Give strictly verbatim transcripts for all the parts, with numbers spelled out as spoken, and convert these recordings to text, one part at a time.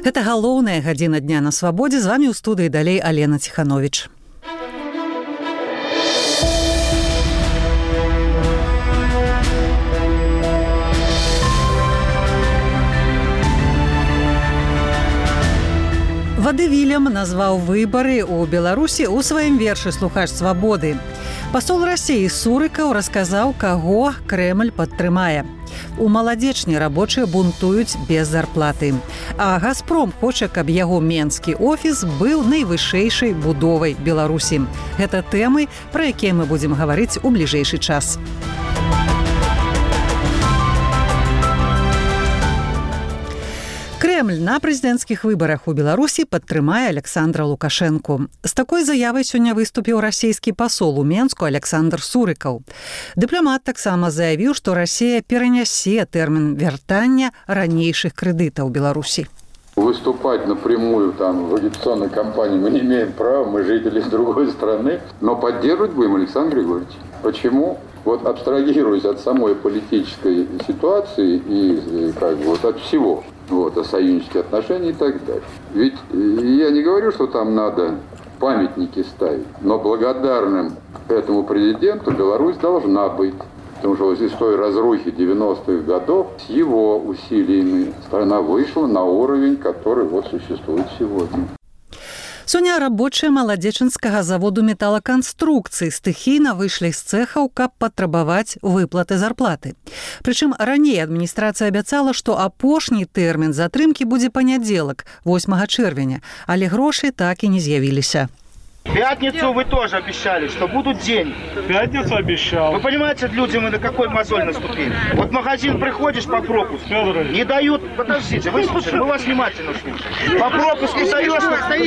Гэта галоўная гадзіна дня на свабодзе. З вами ў студыі далей Алена Ціхановіч. Вадывілем назваў выбары ў Беларусі ў сваім вершы «Слухач свабоды». Пасол Расіі Сурыкаў расказаў, каго Крэмль падтрымае. У маладзечні рабочыя бунтуюць без зарплаты. А «Газпром» хоча, каб яго менскі офіс быў найвышэйшай будовай Беларусі. Гэта тэмы, пра якія мы будзем гаварыць у бліжэйшы час. Крэмль на прэзідэнцкіх выбарах у Беларусі падтрымае Александра Лукашэнку. З такой заявай сёння выступіў расійскі пасол у Менску Александр Сурыкаў. Дыпламат таксама заявіў, што Расія перанясе тэрмін вяртання ранейшых крэдытаў Беларусі. Выступать напрямую там в агитационной кампании мы не имеем права, мы жители другой страны, но поддерживать будем Александра Григорьевича. Почему? Вот абстрагируясь от самой политической ситуации и как бы вот от всего, вот, о союзнических отношениях и так далее. Ведь я не говорю, что там надо памятники ставить, но благодарным этому президенту Беларусь должна быть. Потому что вот из той разрухи девяностых годов с его усилиями страна вышла на уровень, который вот существует сегодня. Сёння рабочыя маладзечынскага заводу металаканструкцыі стыхійна выйшлі з цэхаў, каб патрабаваць выплаты зарплаты. Прычым раней адміністрацыя абяцала, што апошні тэрмін затрымкі будзе панядзелак, восьмага чэрвеня, але грошы так і не з'явіліся. Пятницу вы тоже обещали, что будут деньги. Пятницу обещал. Вы понимаете, люди, мы на какой мозоль наступили? Вот в магазин приходишь по пропуску, не дают, подождите, вы слушайте, мы вас внимательно слушаем. По пропуску даешь,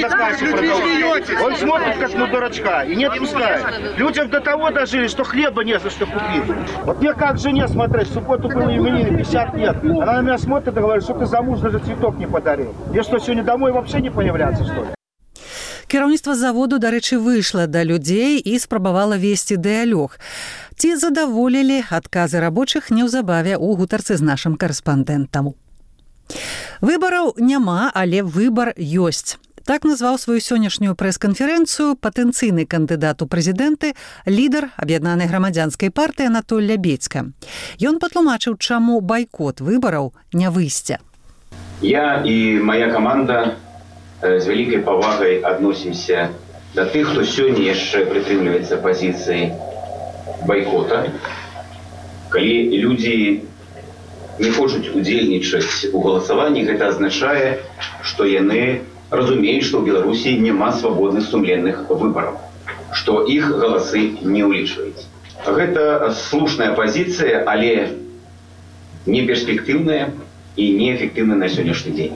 он смотрит как на дурачка и не отпускает. Людям до того дожили, что хлеба не за что купить. Вот мне как жене смотреть, в субботу было именины, пятьдесят лет. Она на меня смотрит и говорит, что ты за муж даже цветок не подарил. Я что, сегодня домой вообще не появляться, что ли? Кіраўніцтва заводу, дарэчы, выйшла да людзей і спрабавала весці дыялог. Ці задаволілі адказы рабочых неўзабаве ў гутарцы з нашым карэспандэнтам. Выбараў няма, але выбар ёсць. Так назваў сваю сённяшнюю прэс-канферэнцыю патэнцыйны кандыдат у прэзідэнты, лідар аб'яднанай грамадзянскай партыі Анатоль Лябедзька. Ён патлумачыў, чаму байкот выбараў не выйсця. Я і моя каманда з вялікай павагай адносімся да тых, хто сёння яшчэ прытрымліваецца пазіцыі байкота. Калі людзі не хочуць удзельнічаць у галасаванні, гэта азначае, што яны разумеюць, што ў Беларусі няма свабодных сумленных выбараў, што іх галасы не ўлічваюць. Гэта слушная пазіцыя, але не перспектыўная і неэфектыўная на сённяшні дзень.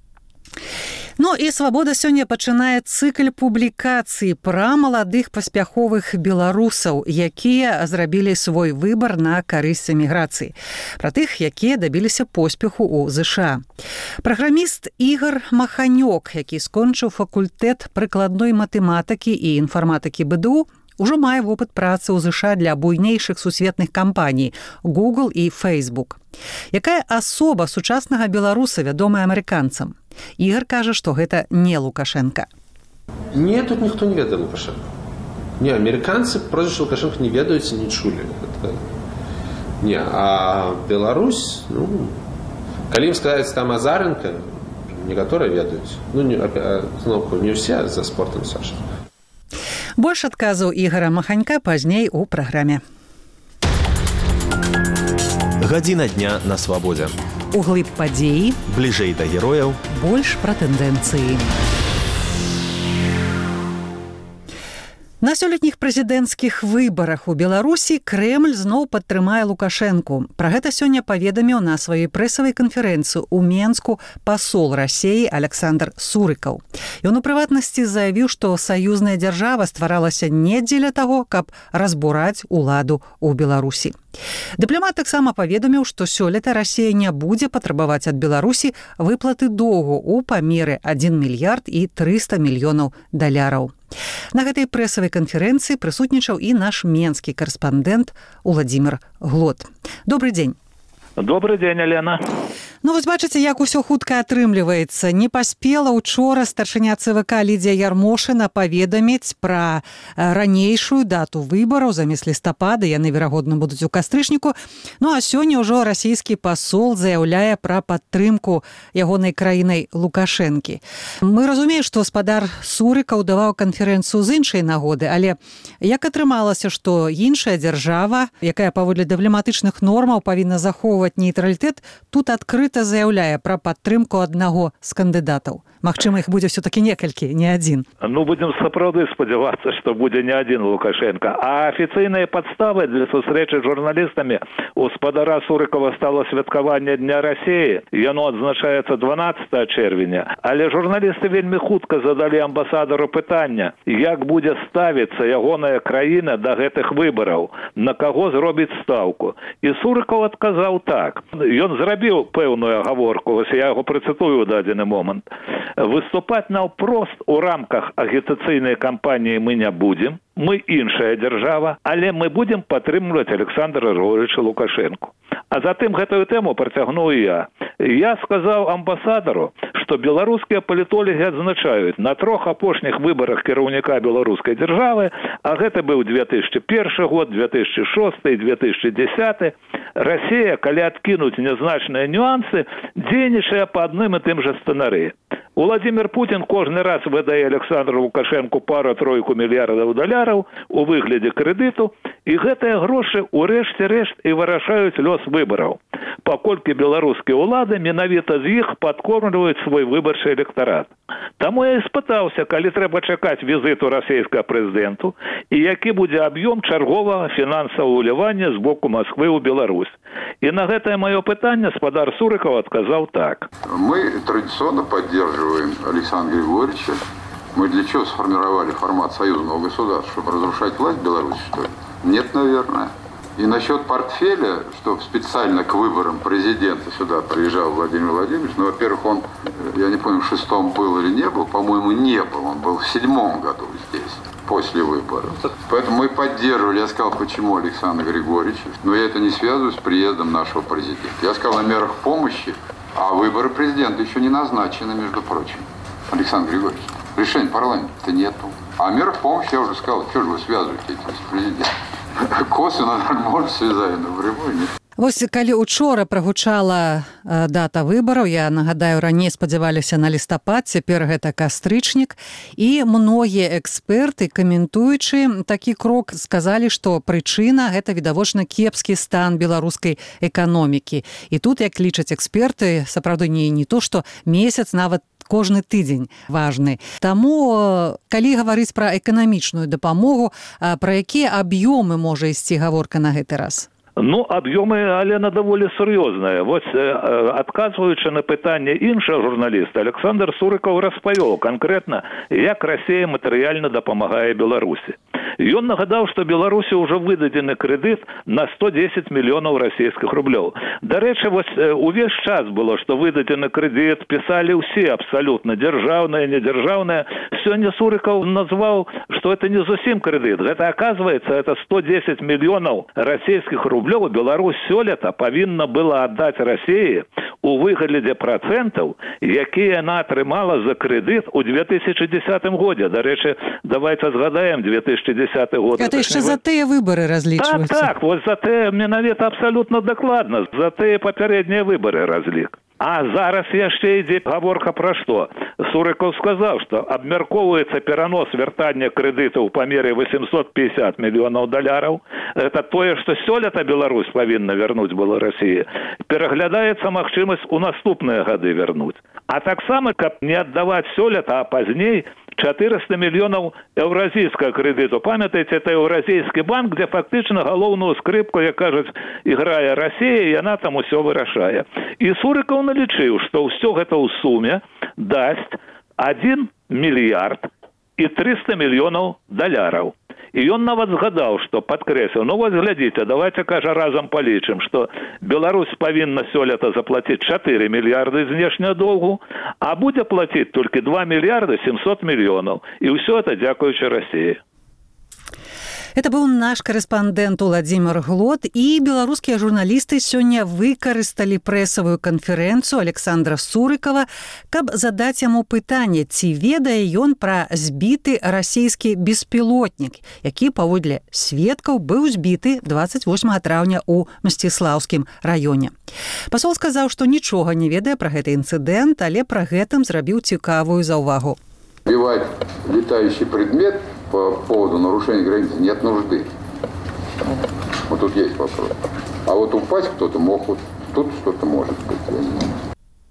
Ну і «Свабода» сёння пачынае цыкл публікацый пра маладых паспяховых беларусаў, якія зрабілі свой выбар на карысць эміграцыі. Пра тых, якія дабіліся поспеху ў ЗША. Праграміст Ігар Маханёк, які скончыў факультэт прыкладной матэматыкі і інфарматыкі БДУ, ужо мае вопыт працы ў ЗША для буйнейшых сусветных кампаній Google і Facebook. Якая асоба сучаснага беларуса вядомая амерыканцам? Ігар кажа, што гэта не Лукашенко. Не, тут ніхто не ведае Лукашенко. Не, амерыканцы прозвішча Лукашенко не ведаюць і не чулі. Это... Не, а Беларусь, ну, калі ім сказаць там Азаренко, некаторыя ведаюць. Ну, не, зноўку, не ўсе за спортам, Саша. Больш адказаў Ігара Маханька пазней у праграме. Гадзіна дня на свабодзе. Углыб падзеі, бліжэй да герояў, больш пра тэндэнцыі. На сёлетніх прэзідэнцкіх выбарах у Беларусі Крэмль зноў падтрымае Лукашэнку. Пра гэта сёння паведаміў на сваёй прэсавай канферэнцыі ў Менску пасол Расіі Александр Сурыкаў. Ён у прыватнасці заявіў, што саюзная дзяржава стваралася не дзеля таго, каб разбураць уладу ў Беларусі. Дыпламат таксама паведаміў, што сёлета Расія не будзе патрабаваць ад Беларусі выплаты доўгу ў памеры адзін мільярд і трыста мільёнаў даляраў. На гэтай прэсавай канферэнцыі прысутнічаў і наш менскі карэспандэнт Уладзімір Глот. Добрый дзень. Добрый дзень, Алена. Ну, вось бачыце, як усё хутка атрымліваецца. Не паспела учора старшыня ЦВК Лідзія Ярмошына паведаміць пра ранейшую дату выбараў замест лістапада. Яны, верагодна, будуць у кастрычніку. Ну, а сёння ўжо расійскі пасол заяўляе пра падтрымку ягонай краінай Лукашэнкі. Мы разумеем, што гаспадар Сурыкаў даваў канферэнцыю з іншай нагоды, але як атрымалася, што іншая дзяржава, якая паводле дыпламатычных нормаў павінна захоўваць нейтралітэт, тут адкрыта заяўляе пра падтрымку аднаго з кандыдатаў. Магчыма, іх будзе все-таки некалькі, не адзін. Ну, будзем сапраўды спадзявацца, што будзе не адзін Лукашенко. А афіцыйныя падставы для сустрэчы з журналістамі у гаспадара Сурыкава стала святкаванне Дня Расіі. Яно адзначаецца дванаццатага чэрвеня. Але журналісты вельмі хутка задалі амбасадару пытання, як будзе ставіцца ягоная краіна да гэтых выбараў, на каго зробіць стаўку. І Сурыкаў адказаў так. Ён зрабіў пэўную агаворку, вось я яго працытую ў дадзены момант. Выступаць наўпрост у рамках агітацыйнай кампаніі мы не будзем, мы іншая дзяржава, але мы будзем падтрымліваць Александра Григорьевича Лукашенко. А затым гэтую тэму працягнуў я. Я сказаў амбасадару, што беларускія палітолагі адзначаюць на трох апошніх выбарах кіраўніка беларускай дзяржавы, а гэта быў две тысячи першы год, две тысячи шосты і две тысячи дзесяты, Расія, калі адкінуць нязначныя нюансы, дзейнічае па адным і тым жа сцэнарыі. Владимир Путин кожны раз выдае Александру Лукашенко пару-тройку мільярдаў даляраў у выглядзе крэдыту, і гэтыя грошы ў рэшце-рэшт і вырашаюць лёс выбараў, паколькі беларускія ўлады менавіта з іх падкормліваюць свой выбарчы электарат. Таму я і спытаўся, калі трэба чакаць візіту расійскага прэзідэнту і які будзе аб'ём чарговага фінансавага ўлівання з боку Москвы ў Беларусь. И на это мое пытание гаспадар Сурыкаў отказал так. Мы традиционно поддерживаем Александра Григорьевича. Мы для чего сформировали формат союзного государства? Чтобы разрушать власть в Беларуси, что ли? Нет, наверное. И насчет портфеля, что специально к выборам президента сюда приезжал Владимир Владимирович, ну, во-первых, он, я не помню, в шестом был или не был, по-моему, не был, он был в седьмом году здесь, после выборов. Поэтому мы поддерживали, я сказал, почему Александр Григорьевич, но я это не связываю с приездом нашего президента. Я сказал о мерах помощи, а выборы президента еще не назначены, между прочим. Александр Григорьевич, решения парламента нету. А о мерах помощи я уже сказал, что же вы связываете этим с президентом? Косвенно, может, связать, но врывую нет. Вось, калі учора прагучала э, дата выбараў, я нагадаю, раней спадзяваліся на лістапад, цяпер гэта кастрычнік, і многія эксперты, каментуючы такі крок, сказалі, што прычына гэта відавочна кепскі стан беларускай эканомікі. І тут, як лічаць эксперты, сапраўды не, не то, што месяц, нават кожны тыдзень важны. Таму, калі гаварыць пра эканамічную дапамогу, пра якія аб'ёмы можа ісці гаворка на гэты раз? Ну, аб'ёмы, але на даволі сур'ёзныя. Вось, адказваючы на пытанне іншага журналіста, Александр Сурыкаў распавёў канкрэтна, як Расія матэрыяльна дапамагае Беларусі. Ён нагадаў, што Беларусі ўжо выдадзены крэдыт на сто дзесяць мільёнаў расійскіх рублёў. Дарэчы, вось увесь час было, што выдадзены крэдыт пісалі ўсе абсалютна, дзяржаўныя, недзяржаўныя. Сёння Сурыкаў назваў, што это не зусім крэдыт. Гэта, аказваецца, это сто дзесяць мільёнаў расійскіх рублёў Беларусь сёлета павінна была аддаць Расіі у выглядзе працэнтаў, якія яна атрымала за крэдыт у две тысячи десятым годзе. Дарэчы, давайте згадаем две тысячи десяты год. Это яшчэ за тыя выбары разлічваюцца. Так, так, вот за тыя, менавіта абсалютна дакладна, за тыя папярэднія выбары разлік. А зараз яшчэ ідзе гаворка пра што? Сурыкаў сказаў, што абмяркоўваецца перанос вяртання крэдытаў па мере восемьсот пятьдесят мільёнаў даляраў. Это тое, што сёлета Беларусь павінна вярнуць была Расіі. Пераглядаецца магчымасць у наступныя гады вярнуць. А таксама, каб не аддаваць сёлета, а пазней, четыреста мільёнаў еўразійскага крэдыту. Памятаеце, это еўразійскі банк, дзе фактычна галоўную скрыпку, як кажуць, іграе Расія, і яна там усё вырашае. І Сурыкаў налічыў, што ўсё гэта ў суме дасць адзін мільярд і трыста мільёнаў даляраў. І ён нават згадаў, што падкрэсліў, ну вось глядзіце, давайте, кажа, разам палічым, што Беларусь павінна сёлета заплаціць чатыры мільярды знешняга доўгу, а будзе плаціць толькі два мільярды семьсот мільёнаў. І ўсё это дзякуючы Расіі. Это быў наш корэспандэнт Уладзімир Глот, і беларускія журналісты сёння выкарысталі прэсавую канферэнцыю Александра Сурыкова, каб задаць яму пытанне, ці ведае ён пра збіты расійскі беспілотнік, які, паводле сведкаў, быў збіты дваццаць восьмага траўня ў Мсціслаўскім раёне. Пасол сказаў, што нічога не ведае пра гэты інцыдэнт, але пра гэтым зрабіў цікавую заўвагу. Сбивать летающий предмет по поводу нарушения границы нет нужды. Вот тут есть вопрос. А вот упасть кто-то мог, вот тут что-то может быть.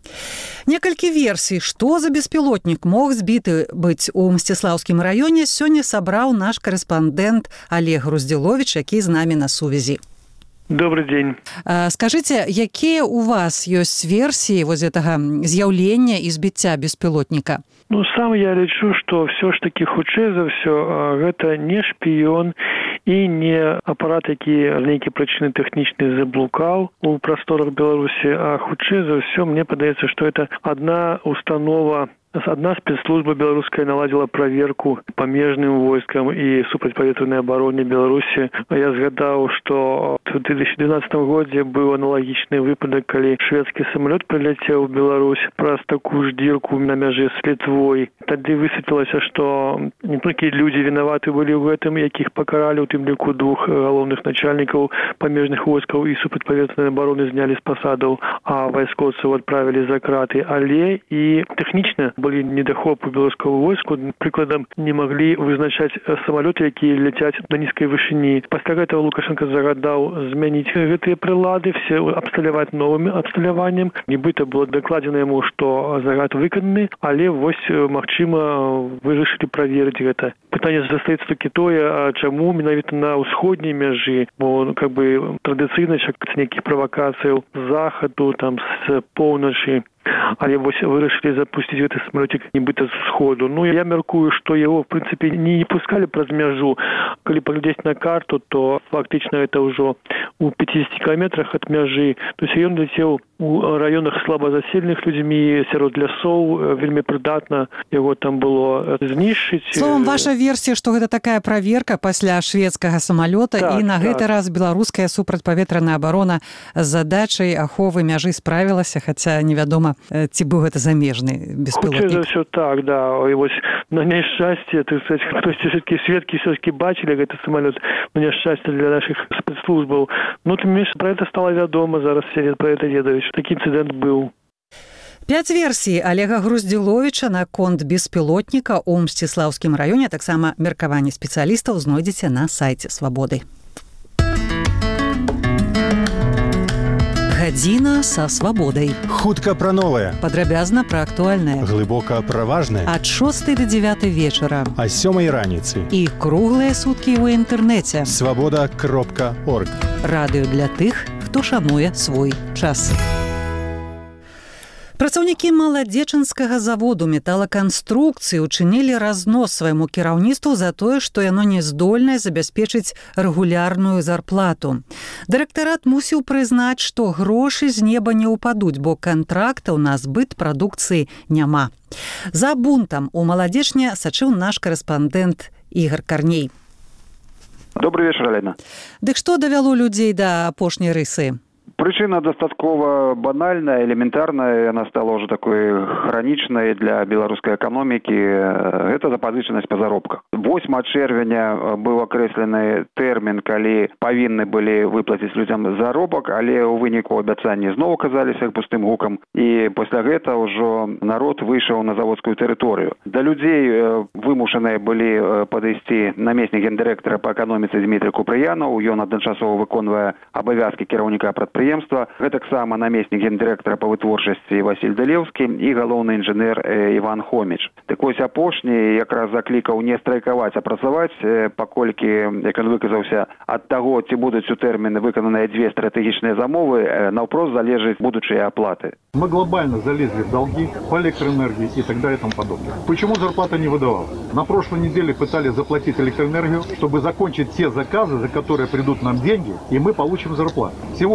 Некалькі версій, што за беспілотнік мог збіты быць у Мсціслаўскім раёне, сёння сабраў наш корэспандэнт Олег Груздзіловіч, які з намі на сувязі. Добрый день. Скажите, якія у вас ёсць версіі вось гэтага з'яўлення і збіцця беспілотніка? Ну, сам я лічу, што ўсё ж такі хутчэй за ўсё гэта не шпіён і не апарат, які з нейкай прычыны тэхнічнай заблукаў у прасторах Беларусі, а хутчэй за ўсё мне падаецца, што это адна установа, Одна спецслужба белорусская наладила проверку памежным войскам и супрацьпаветранай обороне Беларуси. Я згадаў, что в две тысячи двенадцатом годзе был аналогичный выпадок, калі шведский самолет прилетел в Беларусь праз такую ж дырку на мяжы с Литвой. Тады высветлілася, что не только люди виноваты были в этом, якіх покарали, у тым ліку двух галоўных начальников памежных войскаў и супрацьпаветранай обороны зняли с посадаў, а вайскоўцаў отправили за краты. Але и технично были недахопы беларускага войску, прыкладам, не могли вызначаць самолеты, якія ляцяць на нізкай вышыні. Пасля гэтага Лукашенко загадаў змяніць гэтыя прылады, все абсталяваць новым абсталяваннем. Нібыта было дакладзена яму, што загад выкананы, але вось, магчыма, вырашылі праверыць гэта. Пытанне застаецца толькі тое, чаму менавіта на ўсходняй мяжы, бо как бы традыцыйна чакаць нейкіх правакацыяў з захаду, там з поўначы. Але вось вырашылі запусціць гэты самолетик нібыта з сходу. Ну, я мяркую, што яго, в прынцыпе, не пускалі праз мяжу. Калі паглядзець на карту, то фактычна это ўжо у пятидесяти километрах ад мяжы. То есть ён ляцеў у раёнах слаба заселеных людзьмі, сярод лясоў, вельмі прыдатна яго там было знішчыць. Словом, ваша версія, што гэта такая праверка пасля шведскага самалёта, так, і на так. Гэты раз беларуская супрацьпаветраная абарона з задачай аховы мяжы справілася, хаця невядома, ці быў гэта замежны беспілотнік. Хутчэй за ўсё так, да. І вось на няшчасце, так сказать, хтосьці все-таки сведкі все-таки бачылі гэты самалёт, на няшчасце для наших спецслужбаў. Ну, тым менш, пра гэта стала вядома, зараз все пра гэта ведаюць. Такі інцыдэнт быў. Пяць версій Олега Груздзіловіча наконт беспілотніка ў Мсціслаўскім раёне, таксама меркаванне спецыялістаў знойдзеце на сайце Свабоды. Гадзіна са свабодай. Хутка пра новае. Падрабязна пра актуальнае. Глыбока пра важнае. Ад шостай да дзявятай вечара. А сёмай раніцы. І круглыя суткі ў інтэрнэце. свабода кропка орг. Радыё для тых, хто шануе свой час. Працаўнікі маладзечанскага заводу металаканструкцыі учынілі разнос свайму кіраўніцтву за тое, што яно не здольнае забяспечыць рэгулярную зарплату. Дырэктарат мусіў прызнаць, што грошы з неба не ўпадуць, бо кантрактаў на збыт прадукцыі няма. За бунтам у маладзечне сачыў наш корэспандэнт Ігор Карней. Добрый вечер, Алена. Дык што давяло людзей да апошняй рысы? Причина достаточно банальная, элементарная, она стала уже такой хроничной для белорусской экономики. Это запозыченность по заработкам. восьмага чэрвеня был окресленный термин, когда повинны были выплатить людям заработок, але у вынику обещания снова оказались пустым гуком. И после этого уже народ вышел на заводскую территорию. До людей вымушенные были подойти наместник гендиректора по экономике Дмитрий Куприянов, он одночасово выконывая обовязки керівника предприятия. Гэта сама намеснік гендиректора по вытворчасці Василь Далевскі і галоўны інжынер Іван Хоміч. Так вось апошні якраз заклікаў не страйкаваць, а працаваць, паколькі, як ён выказаўся, ад таго, ці будуць у тэрміны выкананыя две стратэгічныя замовы, наўпрост залежаць будучыя аплаты. Мы глобально залезли в долги по электроэнергии и так далее и тому подобное. Почему зарплата не выдавалась? На прошлой неделе пытались заплатить электроэнергию, чтобы закончить те заказы, за которые придут нам деньги, и мы получим зарплату. Сегодня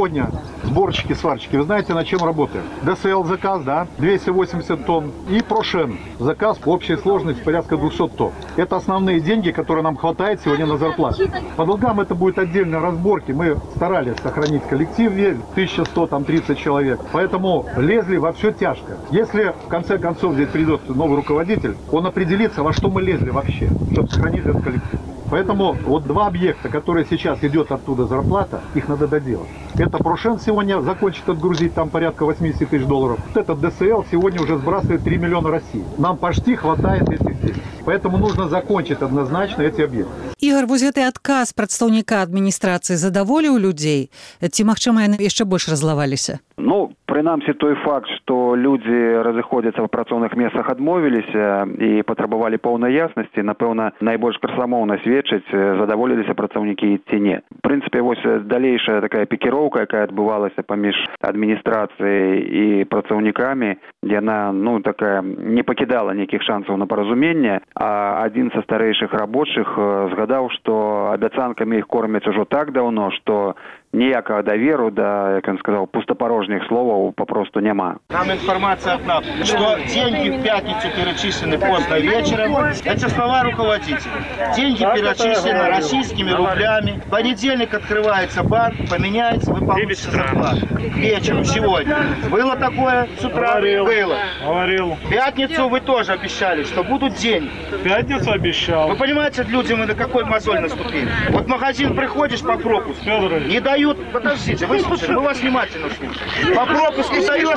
сборщики, сварщики. Вы знаете, на чем работаем? ДСЛ заказ, да, двести восемьдесят тонн. И Прошен заказ по общей сложности порядка двести тонн. Это основные деньги, которые нам хватает сегодня на зарплату. По долгам это будет отдельные разборки. Мы старались сохранить коллектив, тысяча сто тридцать человек. Поэтому лезли во все тяжко. Если в конце концов здесь придет новый руководитель, он определится, во что мы лезли вообще, чтобы сохранить этот коллектив. Поэтому вот два объекта, которые сейчас идет оттуда зарплата, их надо доделать. Это Прошен сегодня закончит отгрузить там порядка восемьдесят тысяч долларов. Вот этот ДСЛ сегодня уже сбрасывает три миллиона России. Нам почти хватает этих денег. Поэтому нужно закончить однозначно эти объекты. Ігор, вось гэты адказ прадстаўніка адміністрацыі задаволіў людзей? Ці, магчыма, яны яшчэ больш разлаваліся? Ну, прынамсі той факт, што людзі разыходзяцца ў працоўных месцах адмовіліся і патрабавалі поўнай яснасці, напэўна, найбольш красамоўна сведчыць, задаволіліся працаўнікі ці не. В прынцыпе, вось далейшая такая пікіроўка, якая адбывалася паміж адміністрацыяй і працаўнікамі, яна, ну, такая не пакідала нейкіх шансаў на паразуменне, а адзін са старэйшых рабочых згадаў, што абяцанкамі іх кормяць ужо так даўно, што ніякага даверу да, як он сказал, пустопорожних словаў попросту няма. Нам информация одна, что деньги в пятницу перечислены поздно вечером. Это слова руководителя. Деньги перечислены российскими рублями. В понедельник открывается банк, поменяется, вы получите зарплату. Вечером сегодня. Было такое с утра? Говорил. Было. Говорил. В пятницу вы тоже обещали, что будут деньги. В пятницу обещал. Вы понимаете, люди, мы на какой мозоль наступили? Вот в магазин приходишь по пропуску, не дают. Подождите, вы слушайте, мы вас внимательно слушаем. По пропуску даешь,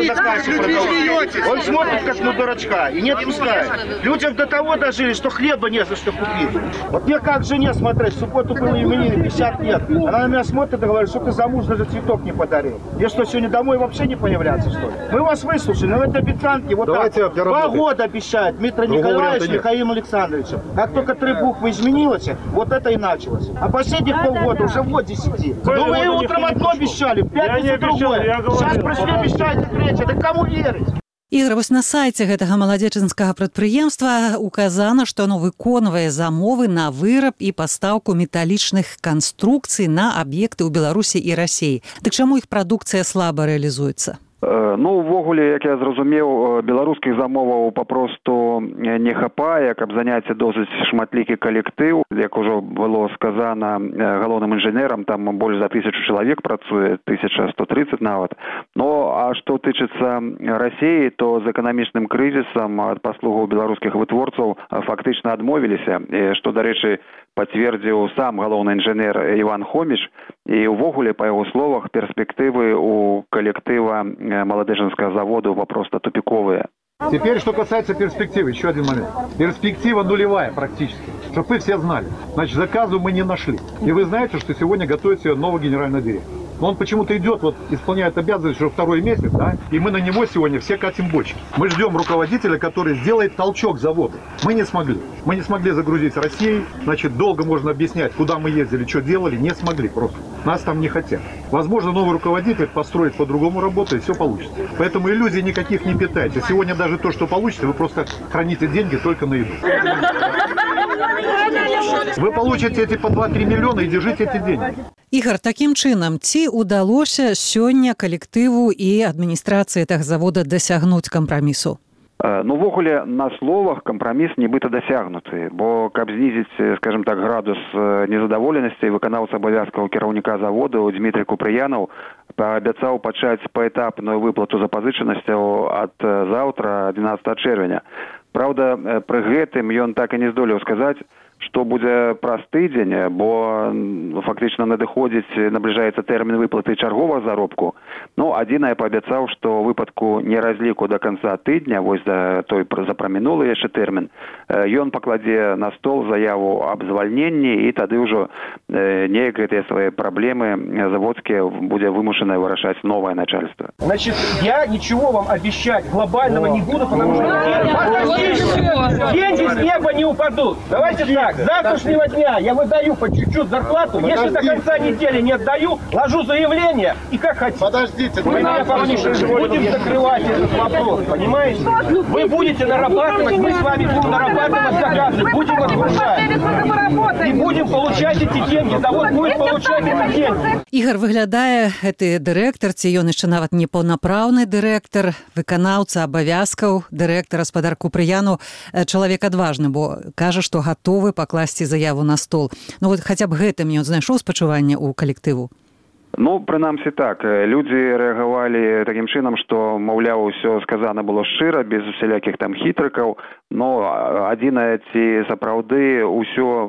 он смотрит как на дурачка и не отпускает. Людям до того дожили, что хлеба не за что купить. Вот мне как жене смотреть, в субботу было именины, пятьдесят лет. Она на меня смотрит и говорит, что ты замуж даже цветок не подарил. Мне что, сегодня домой вообще не появляться, что ли? Мы вас выслушали, но это обещанки вот Давайте так. Два года обещает Дмитрий Николаевич Михаилом Александровичем. Как только три буквы изменилось, вот это и началось. А последних полгода уже вот десяти. Ну вы утром одно обещали, в пятницу другое. Сейчас пришли, обещаете третье. Да кому верить? Ігор, вось на сайце гэтага маладзечынскага прадпрыемства указана, што оно выконвае замовы на выраб і пастаўку металічных канструкцый на аб'екты ў Беларусі і Расіі. Дык чаму іх прадукцыя слаба рэалізуецца? Ну, увогуле, як я зразумеў, беларускіх замоваў папросту не хапае, каб заняць досыць шматлікі калектыў. Як ужо было сказана галоўным інжынерам, там больш за тысячу чалавек працуе, тысяча сто тридцать нават. Ну, а што тычыцца Расіі, то з эканамічным крызісам ад паслугаў беларускіх вытворцаў фактычна адмовіліся, што, дарэчы, пацвердзіў сам галоўны інжынер Іван Хоміш, і ўвогуле, па яго словах, перспектывы у калектыва Молодежинского завода просто тупиковые. Теперь, что касается перспективы, еще один момент. Перспектива нулевая практически, чтобы вы все знали. Значит, заказу мы не нашли. И вы знаете, что сегодня готовится новый генеральный директор. Но он почему-то идет, вот исполняет обязанности уже второй месяц, да, и мы на него сегодня все катим бочки. Мы ждем руководителя, который сделает толчок заводу. Мы не смогли. Мы не смогли загрузить Россией, значит, долго можно объяснять, куда мы ездили, что делали, не смогли просто. Нас там не хотят. Возможно, новый руководитель построит по-другому работу, и все получится. Поэтому иллюзий никаких не питайте. Сегодня даже то, что получится, вы просто храните деньги только на еду. Вы получите эти по два-три миллиона и держите эти деньги. Ігор, такім чынам, ці ўдалося сёння калектыву і адміністрацыі тахзавода дасягнуць кампрамісу? Ну, увогуле, на словах кампраміс нібыта дасягнуты, бо каб знізіць, скажем так, градус незадаволенасці, выканаўца абавязкаў кіраўніка заводу Дмітрий Купрыянаў паабяцаў пачаць паэтапную выплату запазычанасцяў ад заўтра, адзінаццатага чэрвеня. Праўда, пры гэтым ён так і не здолеў сказаць, што будзе праз тыдзень, бо фактычна надыходзіць, набліжаецца тэрмін выплаты чарговага заробку. Ну, адзінае паабяцаў, што ў выпадку неразліку да канца тыдня, вось да той за прамінулы яшчэ тэрмін, ён пакладзе на стол заяву аб звальненні, і тады ўжо неяк гэтыя свае праблемы заводскія будзе вымушанае вырашаць новае начальство. Значит, я ничего вам обещать глобального не буду, потому что деньги с неба не упадут. Давайте так. так, с завтрашнего дня я выдаю по чуть-чуть зарплату. Подождите. Если до конца недели не отдаю, ложу заявление и как хотите. Подождите. Мы меня будем закрывать этот вопрос, понимаете? Вы будете нарабатывать, мы с вами будем нарабатывать заказы, будем отгружать. И будем получать эти деньги, завод будет получать эти деньги. Ігор, выглядае гэты дырэктар, ці ён яшчэ нават не паўнапраўны дырэктар, выканаўца абавязкаў дырэктара спадарку Прыяну, чалавек адважны, бо кажа, што гатовы пакласці заяву на стол. Ну вот хаця б гэтым ён знайшоў спачуванне ў калектыву? Ну, прынамсі так. Людзі рэагавалі такім чынам, што, маўляў, усё сказана было шчыра, без усялякіх там хітрыкаў, но адзінае, ці сапраўды ўсё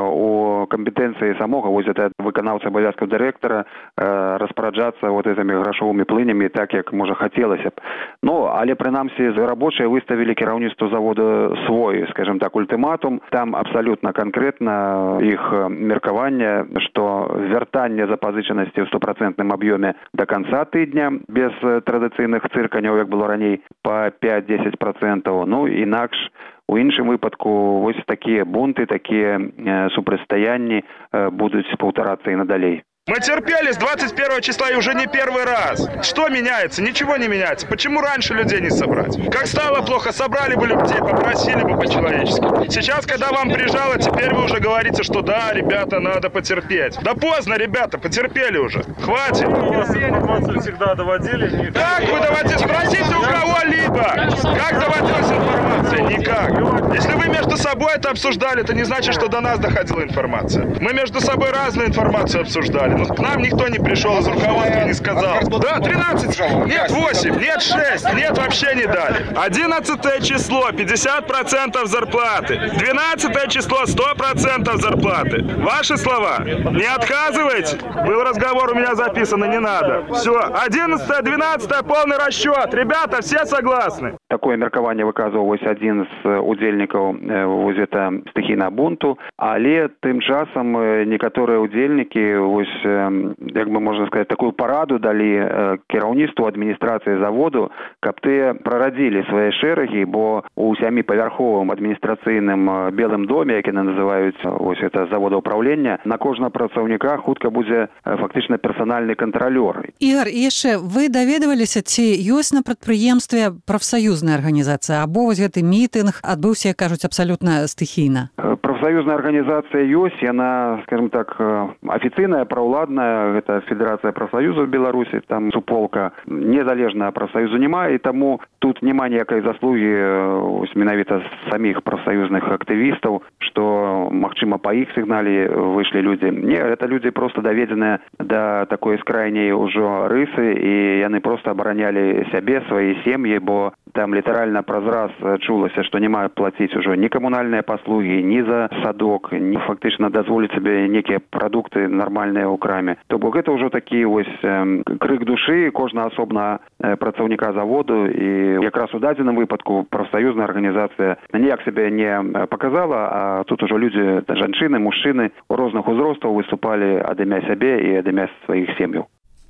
у кампетэнцыі самога, вось гэта выканаўца абавязкаў дырэктара, распараджацца вот этымі грашовымі плынямі так, як, можа, хацелася б. Ну, але, прынамсі, рабочыя выставілі кіраўніцтву заводу свой, скажем так, ультыматум. Там абсалютна канкрэтна іх меркаванне, што вяртанне запазычанасці ў стопроцентным аб'ёме до конца тыдня, без традыцыйных цырканяў, як было раней, по пять-десять процентов. Ну, інакш, у іншым выпадку, вось такія бунты, такія э, супрацьстаянні э, будуць паўтарацца і надалей. Мы терпели с двадцать первого числа и уже не первый раз. Что меняется? Ничего не меняется. Почему раньше людей не собрать? Как стало плохо, собрали бы людей, попросили бы по-человечески. Сейчас, когда вам прижало, теперь вы уже говорите, что да, ребята, надо потерпеть. Да поздно, ребята, потерпели уже. Хватит. У вас информацию всегда доводили? Как вы доводите? Спросите у кого-либо. Как доводилась информация? Никак. Если вы между собой это обсуждали, это не значит, что до нас доходила информация. Мы между собой разную информацию обсуждали. Но к нам никто не пришел из руководства, не сказал. Да, тринадцать, нет восемь, нет шесть, нет, вообще не дали. одиннадцатое число, пятьдесят процентов зарплаты. двенадцатое число, сто процентов зарплаты. Ваши слова. Не отказывайте. Был разговор у меня записан, не надо. Все, одиннадцатое, двенадцатое, полный расчет. Ребята, все согласны. Такое меркаванне выказваў вось адзін з удзельнікаў вось гэта стыхійнага бунту, але тым часам некаторыя удзельнікі вось, як бы можна сказаць, такую параду далі кіраўніцтву адміністрацыі заводу, каб тыя прарадзілі свае шэрагі, бо у сяміпавярховым адміністрацыйным белым доме, які называюць вось это заводаўпраўлення, на кожнага працаўніка хутка будзе фактычна персанальны кантралёр. Ігор, і яшчэ вы даведаваліся, ці ёсць на прадпрыемстве прафсаюзная арганізацыя, або вось гэты мітынг адбыўся, як кажуць, абсалютна стыхійна? Прафсаюзная арганізацыя ёсць, яна, скажем так, афіцыйная, праўладная, гэта Федэрацыя прафсаюзаў Беларусі, там суполка, незалежнага прафсаюзу няма, і таму тут няма ніякай заслугі ось менавіта саміх прафсаюзных актывістаў, што, магчыма, па іх сігнале выйшлі людзі. Не, гэта людзі проста даведзеныя да такой скрайняй ужо рысы, і яны проста абаранялі сябе, свае сем'і, бо там літаральна праз раз чулася, што не маюць плаціць ужо ні камунальныя паслугі, ні за садок, ні фактычна дазволіць сабе некія прадукты нармальныя ў краме. То бок гэта ўжо такі вось э, крык душы кожнага асобнага э, працаўніка заводу, і якраз у дадзеным выпадку прафсаюзная арганізацыя ніяк сябе не паказала, а тут ужо людзі, жанчыны, мужчыны у розных узростаў выступалі ад імя сябе і ад імя сваіх сем'яў.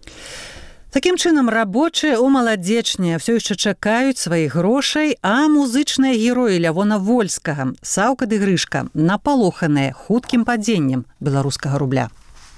Такім чынам, рабочыя ў маладзечні ўсё яшчэ чакаюць сваіх грошай, а музычныя героі Лявона Вольскага, Саўка ды Грышка, напалоханыя хуткім падзеннем беларускага рубля.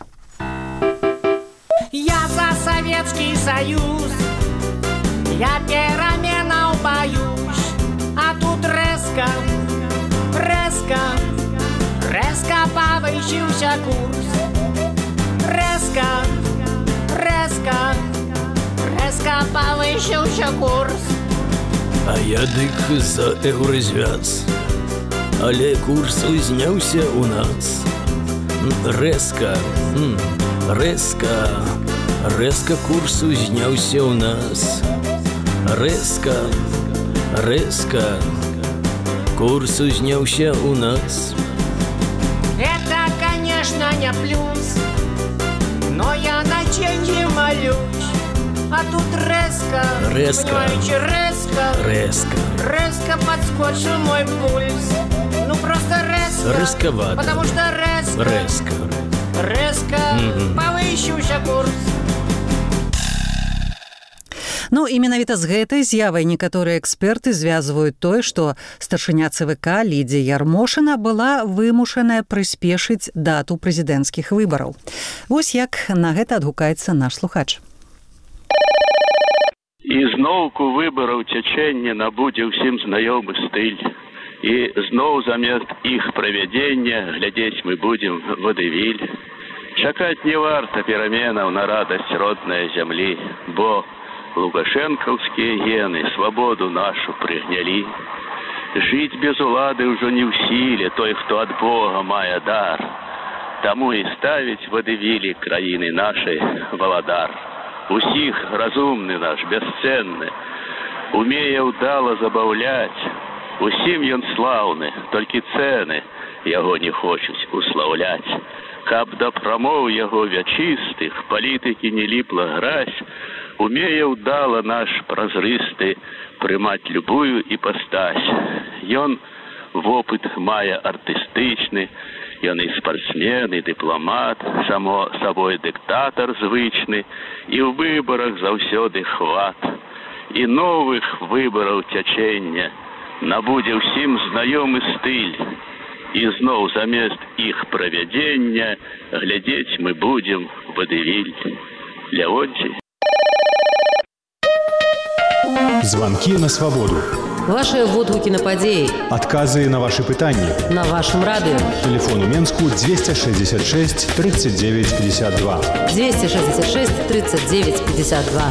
Я за Советский Союз, я пераменаў боюсь, а тут рэзка, рэзка, рэзка павысіўся курс. Рэзка, рэзка, рэзка павысіўся курс. А я дык за еўразвяз, але курс узняўся у нас. Рэзка, рэзка, рэзка курс узняўся ў нас. Рэзка, рэзка, курс узняўся ў нас. Это, конечно, не плюс, но я на деньги молюсь. А тут резко, резко, понимаете, резко, резко, резко подскочил мой пульс. Ну просто резко, резковато, потому что резко, резко, резко, mm-hmm. повыщился курс. Ну і менавіта з гэтай з'явай некаторыя эксперты звязваюць тое, што старшыня ЦВК Лідзія Ярмошына была вымушаная прыспешыць дату прэзідэнцкіх выбараў. Вось як на гэта адгукаецца наш слухач. І зноўку выбараў цячэння набудзе ўсім знаёмы стыль. І зноў замест іх правядзення глядзець мы будзем вадывіль. Чакаць не варта пераменаў на радасць роднай зямлі, бо лукашэнкаўскія гены свабоду нашу прыгнялі. Жыць без улады ўжо не ў сіле той, хто ад Бога мае дар. Таму і ставіць вадывілі краіны нашай валадар. Усіх разумны наш, бясцэнны, умее ўдала забаўляць. Усім ён слаўны, толькі цэны яго не хочуць услаўляць. Каб да прамоў яго вячыстых палітыкі не ліпла гразь, умее ўдала наш празрысты прымаць любую іпастась. Ён вопыт мае артыстычны, ён і спартсмен, і дыпламат, само сабой дыктатар звычны, і ў выбарах заўсёды хват. І новых выбараў цячэння набудзе ўсім знаёмы стыль. І зноў замест іх правядзення глядзець мы будзем вадывіль. Леонтий. Звонки на свободу. Ваши водгуки на падеи. Отказы на ваши пытания. На вашем радио. Телефон у Менску двести шестьдесят шесть тридцать девять пятьдесят два. двести шестьдесят шесть тридцать девять пятьдесят два.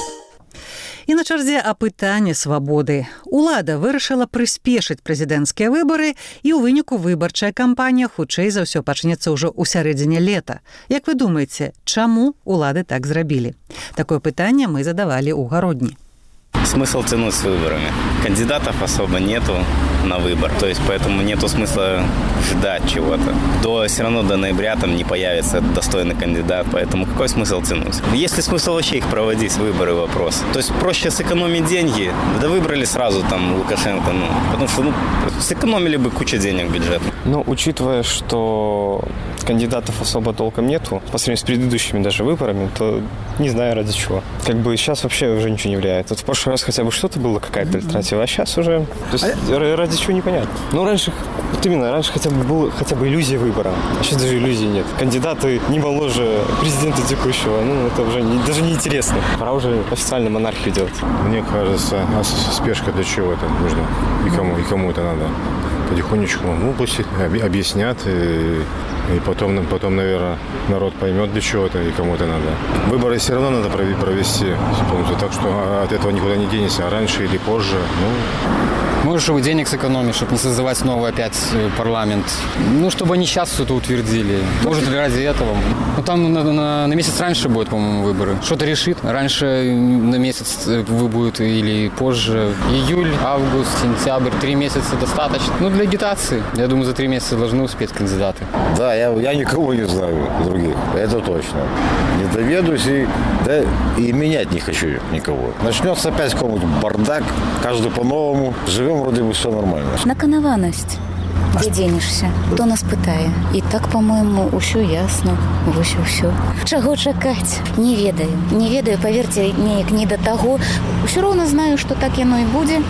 І на чарзе апытання свабоды. Улада вырашыла прыспешыць прэзідэнцкія выбары, і ў выніку выбарчая кампанія хутчэй за ўсё пачнецца ўжо ў сярэдзіне лета. Як вы думаеце, чаму улады так зрабілі? Такое пытанне мы задавалі ў Гародні. Смысл тянуть с выборами. Кандидатов особо нету на выбор. То есть поэтому нету смысла ждать чего-то. До, все равно до ноября там не появится достойный кандидат. Поэтому какой смысл тянуть? Есть ли смысл вообще их проводить, выборы, вопрос? То есть проще сэкономить деньги. Да выбрали сразу там Лукашенко. Ну, потому что ну, сэкономили бы кучу денег в бюджет. Ну, учитывая, что кандидатов особо толком нету, по сравнению с предыдущими даже выборами, то не знаю ради чего. Как бы сейчас вообще уже ничего не влияет. Вот в прошлый раз хотя бы что-то было, какая-то альтернатива, а сейчас уже то есть, а... ради чего непонятно. Ну, раньше, вот именно, раньше хотя бы была хотя бы иллюзия выбора, а сейчас даже иллюзии нет. Кандидаты не моложе президента текущего, ну, это уже не, даже не интересно. Пора уже официально монархию делать. Мне кажется, а спешка для чего это нужно? И кому, и кому это надо? Потихонечку, ну, пусть объяснят, и, и потом, потом, наверное, народ поймет, для чего это и кому это надо. Выборы все равно надо провести, так что от этого никуда не денешься, а раньше или позже, ну... Может, чтобы денег сэкономить, чтобы не созывать новый опять парламент. Ну, чтобы они сейчас что-то утвердили. Может, ради этого. Ну, там на, на, на месяц раньше будет, по-моему, выборы. Что-то решит. Раньше на месяц будет или позже. Июль, август, сентябрь. Три месяца достаточно. Ну, для агитации. Я думаю, за три месяца должны успеть кандидаты. Да, я, я никого не знаю других. Это точно. Не доведусь и, да, и менять не хочу никого. Начнется опять какой-нибудь бардак. Каждый по-новому. Живем вроде бы все нормально. Наканаванасць. Дзе денешся? Хто нас пытае? І так, па-мойму, усё ясна. Вось і ўсё. Чаго чакаць? Не ведаю. Не ведаю, паверце, неяк не да таго. Усё роўна знаю, што так яно і будзе.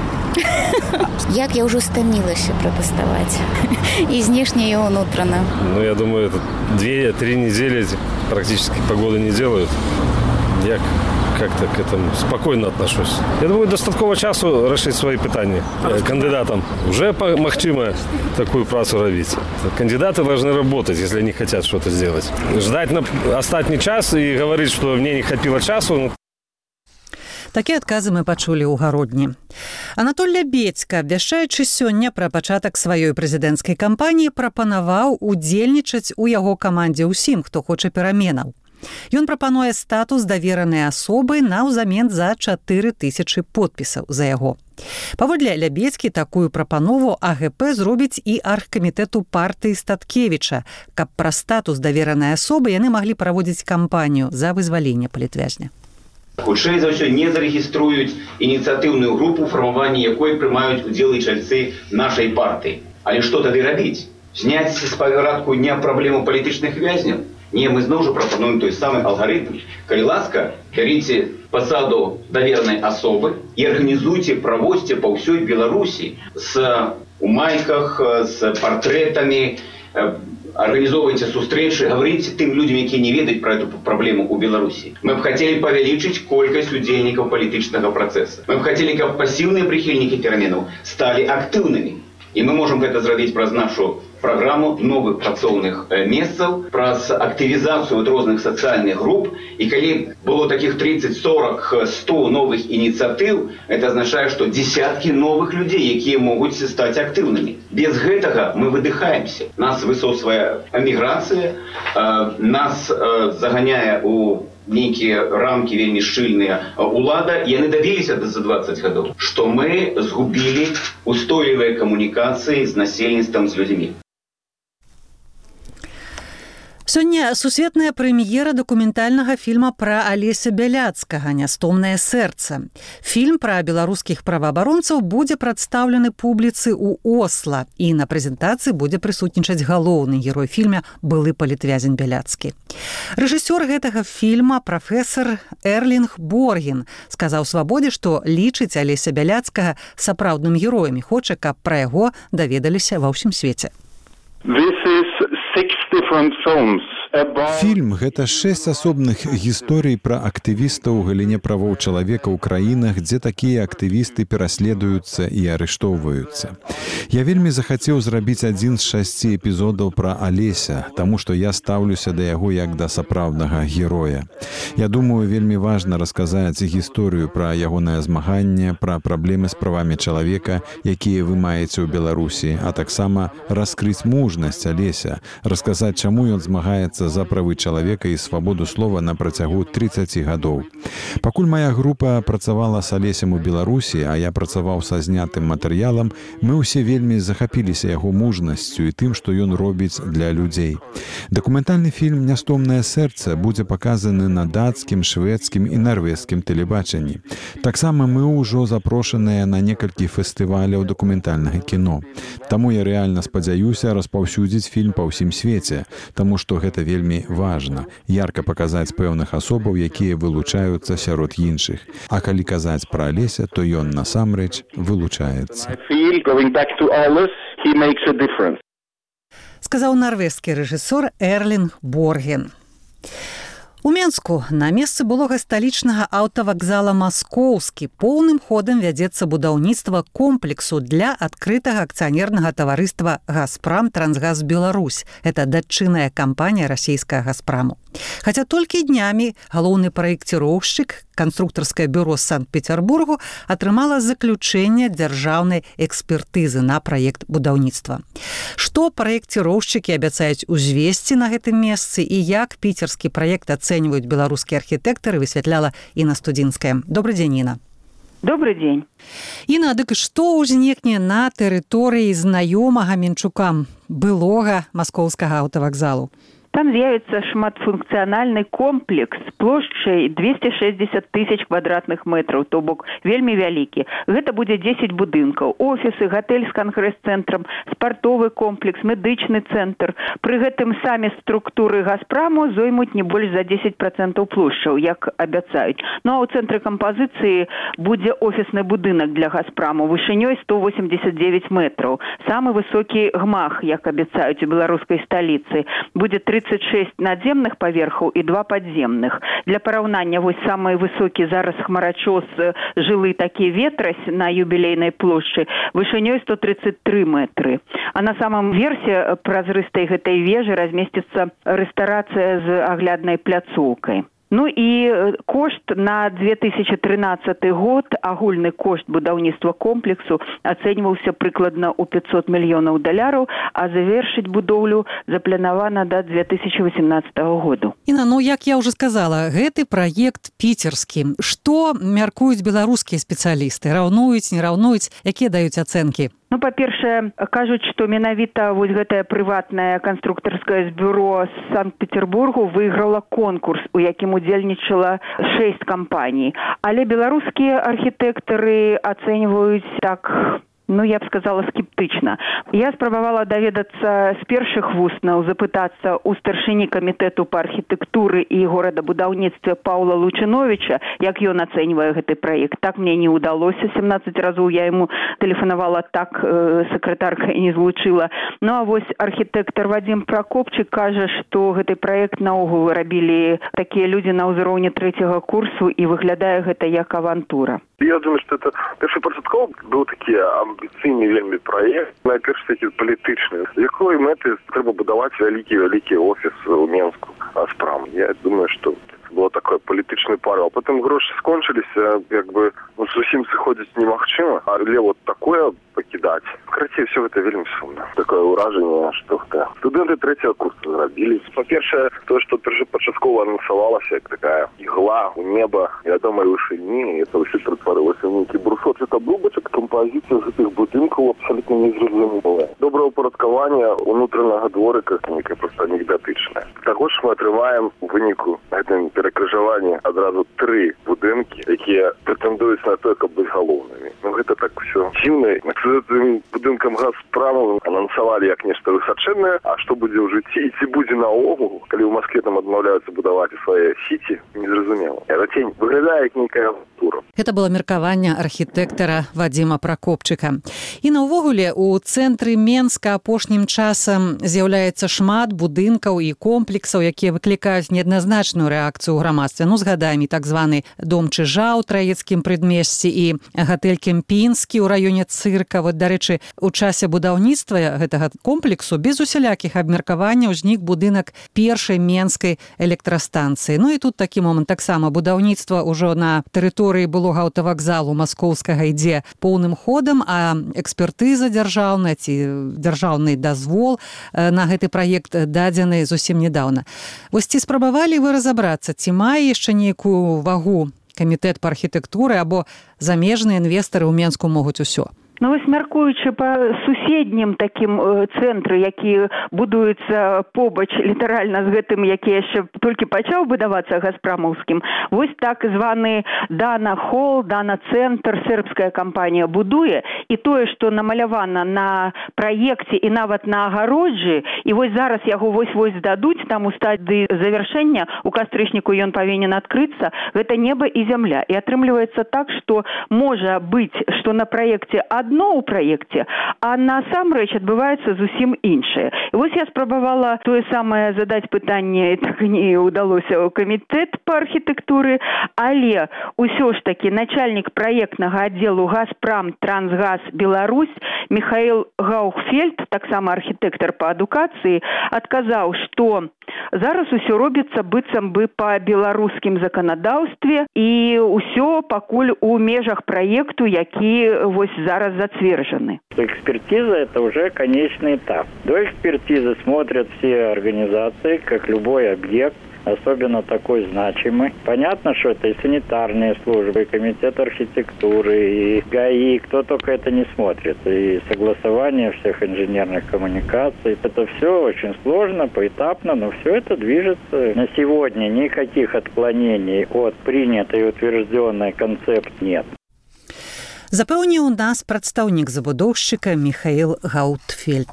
Як я ўжо стамілася пратэставаць. І знешне, і ўнутрана. Ну, я думаю, две-три недели практически погоды не делают. Я как-то к этому спокойно отношусь. Я думаю, достатково часу решить свои питания кандидатам. Уже магчимо такую працу робить. Кандидаты должны работать, если они хотят что-то сделать. Ждать на остатний час и говорить, что мне не хватило часу. Такія адказы мы пачулі ў Гародні. Анатоль Лябедзька, абвяшчаючы сёння пра пачатак сваёй прэзідэнцкай кампаніі, прапанаваў удзельнічаць у яго камандзе ўсім, хто хоча пераменаў. Ён прапануе статус даверанай асобы наўзамен за чатыры тысячы подпісаў за яго. Паводле Лябедзькі, такую прапанову А Г П зробіць і аргкамітэту партыі Статкевіча, каб пра статус даверанай асобы яны маглі праводзіць кампанію за вызваленне палітвязня. Хутчэй за ўсё не зарэгіструюць ініцыятыўную групу, фармаванні якой прымаюць удзел і чальцы нашай партыі. Але што тады рабіць? Зняць з павяротку дня праблему палітычных вязняў? Не, мы зноў жа прапануем той самы алгарытм. Калі ласка, бярыце пасаду давернай асобы і арганізуйце, правозьце па ўсёй Беларусі з у майках, з партрэтамі, организовывайте сустрэчы, говорите тым людям, якія не ведаюць про эту проблему у Беларусі. Мы б хотели павялічыць колькасць удзельнікаў палітычнага працэса. Мы б хотели, каб пассіўныя прыхільнікі пераменаў сталі актыўнымі. І мы можем гэта зрабіць праз нашу программу новых працоўных месцаў, праз актывізацыю розных сацыяльных груп. І калі было таких тридцать, сорок, сто новых ініцыятыў, это означае, што десяткі новых людзей, якія могуць стаць актыўнымі. Без гэтага мы выдыхаемся. Нас высосвае эміграцыя, нас заганяе у нейкія рамкі вельмі шчыльныя улада, і яны дабіліся за двадцать гадоў, што мы згубілі устойлівыя камунікацыі з насельніцтвам, з людзьмі. Сёння сусветная прэм'ера дакументальнага фільма пра Алеся Бяляцкага «Нястомнае сэрца». Фільм пра беларускіх праваабаронцаў будзе прадстаўлены публіцы ў Осла, і на прэзентацыі будзе прысутнічаць галоўны герой фільма, былы палітвязень Бяляцкі. Рэжысёр гэтага фільма, прафесар Эрлінг Борген, сказаў «Свабодзе», што лічыць Алеся Бяляцкага сапраўдным героем і хоча, каб пра яго даведаліся ва ўсім свеце. This is six different films. Фільм – гэта шэсць асобных гісторый пра актывістаў у галіне правоў чалавека ў краінах, дзе такія актывісты пераследуюцца і арыштоўваюцца. Я вельмі захацеў зрабіць адзін з шасці эпізодаў пра Алеся, таму што я стаўлюся да яго як да сапраўднага героя. Я думаю, вельмі важна расказаць гісторыю пра ягонае змаганне, пра праблемы з правамі чалавека, якія вы маеце ў Беларусі, а таксама раскрыць мужнасць Алеся, расказаць, чаму ён змагаецца за правы чалавека і свабоду слова на працягу тридцати гадоў. Пакуль моя група працавала з Алесем у Беларусі, а я працаваў са знятым матэрыялам, мы ўсе вельмі захапіліся яго мужнасцю і тым, што ён робіць для людзей. Дакументальны фільм «Нястомнае сэрца» будзе паказаны на дацкім, шведскім і нарвежскім тэлебачанні. Таксама мы ўжо запрошаныя на некалькі фестываляў дакументальнага кіно. Таму я рэальна спадзяюся распаўсюдзіць фільм па ўсім свеце, таму што гэта вельмі важна, ярка паказаць пэўных асобаў, якія вылучаюцца сярод іншых. А калі казаць пра Алеся, то ён насамрэч вылучаецца. Сказаў нарвежскі рэжысёр Эрлінг Борген. У Менску на месцы былога сталічнага аўтавакзала «Маскоўскі» поўным ходам вядзецца будаўніцтва комплексу для адкрытага акцыянернага таварыства «Газпрам Трансгаз Беларусь». Это датчынная кампанія расійскага «Газпраму». Хаця толькі днямі галоўны праекціроўшчык, канструктарскае бюро з Санкт-Петербургу, атрымала заключэнне дзяржаўнай экспертызы на праект будаўніцтва. Што праекціроўшчыкі абяцаюць узвесці на гэтым месцы і як піцерскі праект ацэньваюць беларускія архітэктары, высвятляла Інна Студзінская. Добрый дзень, Інна. Добрый дзень. Інна, дык што ўзнікне на тэрыторыі знаёмага Менчукам былога маскоўскага аўтавакзалу? Там з'явіцца шматфункцыянальны комплекс плошчай двести шестьдесят тысяч квадратных метраў, то бок вельмі вялікі. Гэта будзе десять будынкаў, офісы, гатэль з кангрэс-цэнтрам, спартовы комплекс, медычны цэнтр. Пры гэтым самі структуры «Газпраму» зоймуць не больш за десять процентаў плошчаў, як абяцаюць. Ну а ў цэнтры кампазіцыі будзе офісны будынак для «Газпраму» вышынёй сто восемьдесят девять метраў. Самы высокі гмах, як абяцаюць у беларускай сталіцы, будзе тридцать шесть надземных паверхаў і два падземных. Для параўнання, вось самы высокі зараз хмарачос жылы такі ветрась на юбілейнай плошчы вышынёй сто тридцать три метры. А на самом версе празрыстай гэтай вежы размесціцца рэстарацыя з агляднай пляцоўкай. Ну і кошт на две тысячи тринадцатый год, агульны кошт будаўніцтва комплексу ацэньваўся прыкладна ў пятьсот мільёнаў даляраў, а завершыць будоўлю запланавана да две тысячи восемнадцатого году. Інна, ну як я ўжо сказала, гэты праект піцерскі. Што мяркуюць беларускія спецыялісты? Раўнуюць, не раўнуюць? Якія даюць ацэнкі? Ну, па-першае, кажуць, што менавіта вось гэтае прыватнае канструктарскае бюро з Санкт-Петербургу выйграла конкурс, у якім удзельнічала шэсць кампаній. Але беларускія архітэктары ацэньваюць так, ну, я б сказала, скептычна. аптымістычна. Я спрабавала даведацца з першых вуснаў, запытацца ў старшыні камітэту па архітэктуры і горадабудаўніцтве Паўла Лучыновіча, як ён ацэньвае гэты праект. Так мне не ўдалося. семнадцаць разоў я яму тэлефанавала, так э, сакратарка і не злучыла. Ну а вось архітэктар Вадзім Пракопчык кажа, што гэты праект наогул рабілі такія людзі на ўзроўні трэцяга курсу і выглядае гэта як авантура. Я думаю, что это першапачаткова был такі амбіцыйны вельмі праект, найперш такі палітычны, з якой мэты трэба будаваць вялікі-вялікі офіс у Менску, Аспрам. Я думаю, что было такое палітычны пару, а потым грошы скончыліся, як бы ну, зусім сыходзіць немагчыма, але вот такое пакідаць. Карацей, все гэта вельмі сумна. Такое ўражанне, што студэнты трэцяга курса зрабілі. Па-першае, тое, што першапачаткова анансавалася, як такая ігла ў неба, вядомай вышыні, это ўсё ператварылася ў нейкі брусочак аблюбачак, кампазіцыя з гэтых будынкаў абсалютна незразумелая. Добраўпарадкаванне унутранага дворыка нейкае проста анекдатычнае. Таго ж мы атрымаем у выніку гэтым перакрыжаванні адразу тры будынкі, якія прэтэндуюць на тое, каб быць галоўнымі. Ну гэта так усё дзіўна. Гэтым будынкам Газпраму анансавалі як нешта высачэннае, а што будзе ў жыцці і ці будзе наогул, калі ў Маскве там адмаўляюцца будаваць свае сіці, незразумела. Рацень выглядае як нейкая авантура. Гэта было меркаванне архітэктара Вадзіма Пракопчыка. І наувогуле у цэнтры Менска апошнім часам з'яўляецца шмат будынкаў і комплексаў, якія выклікаюць неадназначную рэакцыю ў грамадстве. Ну, згадаем і так званы дом Чыжа ў Траецкім прадмесці і гатэль Кемпінскі ў раёне Цырка. Вот, дарэчы, у часе будаўніцтва гэтага комплексу без усялякіх абмеркаванняў узнік будынак першай менскай электрастанцыі. Ну і тут такі момант таксама будаўніцтва ўжо на тэрыторыі былога аўтавакзалу маскоўскага ідзе поўным ходам, а экспертыза дзяржаўная ці дзяржаўны дазвол на гэты праект дадзены зусім нядаўна. Вось ці спрабавалі вы разабрацца, ці мае яшчэ нейкую вагу камітэт па архітэктуры або замежныя інвестары ў Менску могуць усё? Ну, вось мяркуючы па суседнім такім э, цэнтры, які будуецца побач літаральна з гэтым, які яшчэ толькі пачаў будавацца Газпрамаўскім, вось так званы Дана Холл, Дана Цэнтр, сербская кампанія будуе, і тое, што намалявана на праекце і нават на агароджы, і вось зараз яго вось-вось дадуць, там у стадыі завяршэння, у кастрычніку ён павінен адкрыцца, гэта неба і зямля. І атрымліваецца так, што можа быць, што на праекце адно ў праекце, а насамрэч адбываецца зусім іншае. І вось я спрабавала тое самае задаць пытанне, так і не ўдалося ў камітэт па архітэктуры, але ўсё ж такі начальнік праектнага аддзелу Газпрам Трансгаз Беларусь Михаил Гаухфельд, таксама архітэктар па адукацыі, адказаў, што зараз усё робіцца быццам бы па беларускім заканадаўстве і ўсё пакуль у межах праекту, які вось зараз затвержены. Экспертиза – это уже конечный этап. До экспертизы смотрят все организации, как любой объект, особенно такой значимый. Понятно, что это и санитарные службы, и комитет архитектуры, и ГАИ, кто только это не смотрит. И согласование всех инженерных коммуникаций. Это все очень сложно, поэтапно, но все это движется. На сегодня никаких отклонений от принятой и утвержденной концепции нет. Запэўніў нас прадстаўнік забудоўшчыка Михаил Гаухфельд.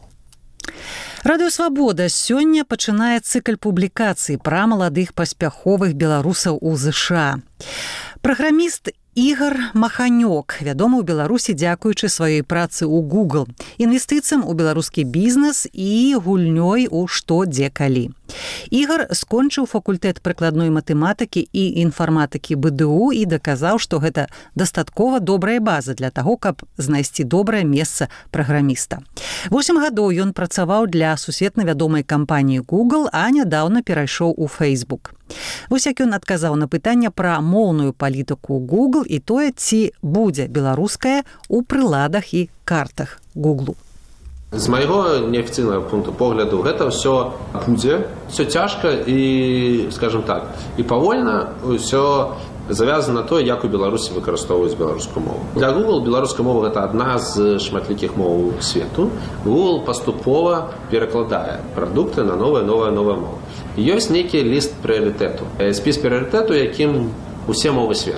Радыё Свабода сёння пачынае цыкл публікацый пра маладых паспяховых беларусаў у ЗША. Праграміст Ігор Маханёк, вядомы ў Беларусі дзякуючы сваёй працы ў Google, інвестыцыям у беларускі бізнес і гульнёй у што, дзе, калі. Ігор скончыў факультэт прыкладной матэматыкі і інфарматыкі БДУ і даказаў, што гэта дастаткова добрая база для таго, каб знайсці добрае месца праграміста. Восем гадоў ён працаваў для сусветна вядомай кампаніі Google, а нядаўна перайшоў у Facebook. Вось як ён адказаў на пытанне пра моўную палітыку Google і тое, ці будзе беларуская ў прыладах і картах Google. З майго неафіцыйнага пункту погляду гэта ўсё будзе, ўсё цяжка і, скажем так, і павольна ўсё завязана на тое, як у Беларусі выкарыстоўваюць беларускую мову. Для Google беларуская мова гэта адна з шматлікіх моў свету. Google паступова перакладае прадукты на новыя, новыя, новыя мовы. Ёсць нейкі ліст прыярытэту, спіс прыярытэту, якім усе мовы свету.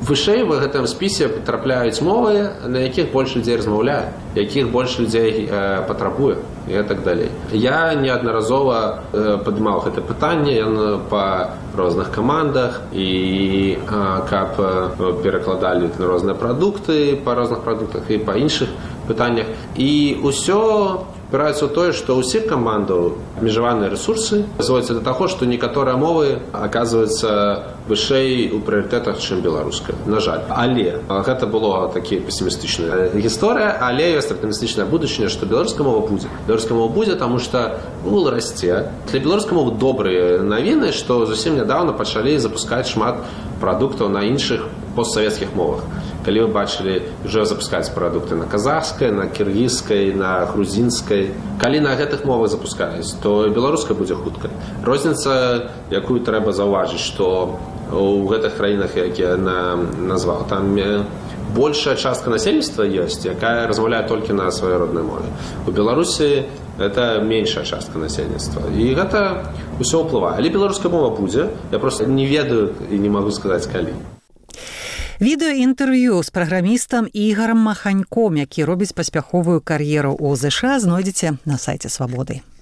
Вышэй в гэтым спісе патрапляюць мовы, на якіх больш людзей размаўляе, якіх больш людзей э, патрабуе і так далей. Я неаднаразова э, падымаў гэта пытанне па розных камандах і э, каб э, перакладалі на розныя прадукты, па розных прадуктах і па іншых пытаннях. І ўсё опирается в то, что у всех командаў абмежаваныя ресурсы зводятся до того, что некоторые мовы оказываются вышэй у прыярытэтах, чым беларуская. На жаль. Але гэта была такая пессимистичная история, але ёсць оптимистичная будучыня, что беларуская мова будзе. Беларуская мова будзе, потому что гул расце. Для беларускай мовы добрыя навіны, что зусім нядаўна пачалі запускаць шмат прадуктаў на іншых постсоветских мовах. Калі вы бачылі, уже запускаюць прадукты на казахскай, на кіргізскай, на грузінскай. Калі на гэтых мовах запускаюць, то беларуская будзе хутка. Розніца, якую трэба заўважыць, што у гэтых краінах, якія я назваў, там большая частка насельніцтва ёсць, якая размаўляе толькі на сваёй роднай мове. У Беларусі это меншая частка насельніцтва. І гэта ўсё ўплывае. Але беларуская мова будзе, я просто не ведаю і не магу сказаць калі. Відэаінтэрв'ю з праграмістам Ігорам Маханьком, які робіць паспяховую кар'еру ў ЗША, знойдзеце на сайце Свабоды.